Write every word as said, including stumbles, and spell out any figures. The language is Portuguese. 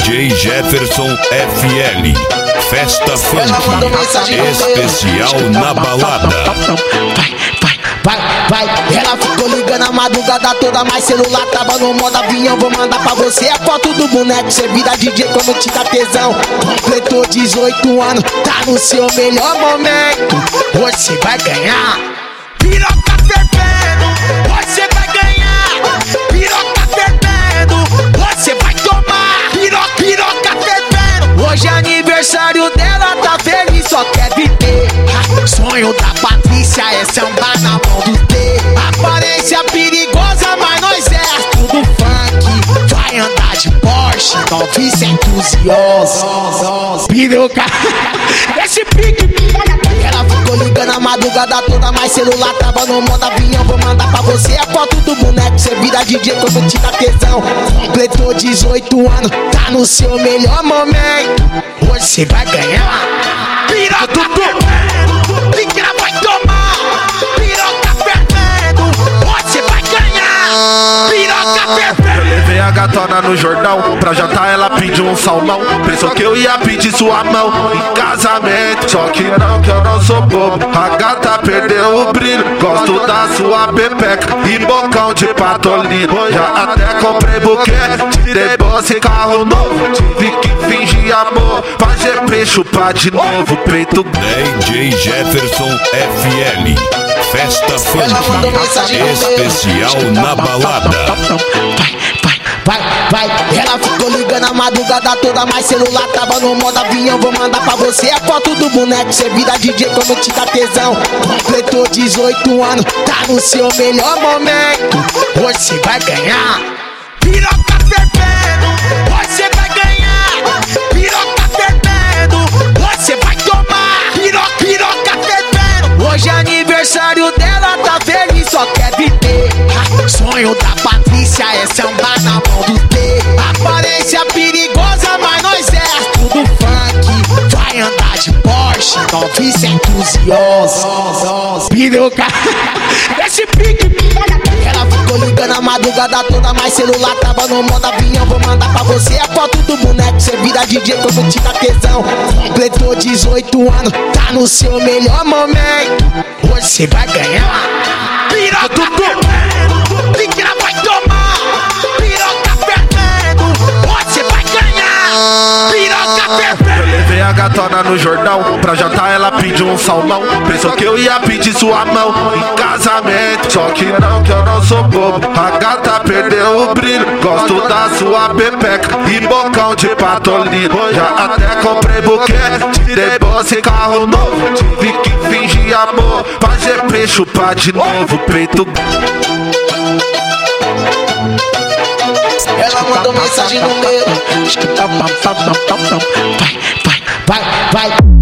J Jefferson F L, Festa Funk, especial na balada. Vai, vai, ela ficou ligando a madrugada toda, mas celular tava no modo avião. Vou mandar pra você a foto do boneco, cê vira D J quando te dá tesão. Completou dezoito anos, tá no seu melhor momento. Você vai ganhar piroca fervendo, você vai ganhar piroca fervendo, você vai tomar piroca, piroca fervendo. Hoje é aniversário dela, tá feliz, só quer viver. Sonho da Patrícia é sambar na mão do T. Aparência perigosa, mas nós é tudo funk. Vai andar de Porsche novecentos e onze. Piroca, esse pique. Ela ficou ligando a madrugada toda, mas celular tava no modo avião. Vou mandar pra você a foto do boneco, cê vira D J quando te dá tesão. Completou dezoito anos, tá no seu melhor momento. Hoje cê vai ganhar piroca fervendo, pica vai tomar piroca fervendo, você vai ganhar piroca fervendo. Eu levei a gatona no jornal, pra jantar ela pediu um salmão. Pensou que eu ia pedir sua mão em casamento, só que não, que eu não sou bobo. A gata perdeu o brilho, gosto da sua pepeca e bocão de patolino. Já até comprei buquê, tirei bolsa e carro novo. Tive que fingir amor, pra G P chupar de novo, peito. D J Jefferson F L, Festa Funk, especial na balada. Vai, vai, ela ficou ligando a madrugada toda, mas celular tava no modo avião. Vou mandar pra você a foto do boneco, cê vira D J quando te dá tesão. Completou dezoito anos, tá no seu melhor momento. Hoje cê vai ganhar piroca fervendo, você vai ganhar piroca fervendo, você vai tomar piroca, piroca fervendo. Hoje é aniversário dela, tá feliz, só quer viver. Sonho da Patrícia é sambar na mão do T. Aparência perigosa, mas nós é tudo funk. Vai andar de Porsche novecentos e onze. Piroca, esse pique. Ela ficou ligando a madrugada toda, mas celular tava no modo avião. Vou mandar pra você a foto do boneco, cê vira D J quando te dá tesão. Completou dezoito anos, tá no seu melhor momento. Hoje cê vai ganhar piroca fervendo, pica vai tomar piroca fervendo, você vai ganhar piroca fervendo. Eu levei a gatona no jornal, pra jantar ela pediu um salmão. Pensou que eu ia pedir sua mão em casamento, só que não, que eu não sou bobo. A gata perdeu o brilho, gosto da sua pepeca e bocão de patolino. Já até comprei buquê, tirei bolsa e carro novo. Tive que fingir amor, pra G P chupar de novo, peito. Ela mandou mensagem no meu. Vai, vai, vai, vai.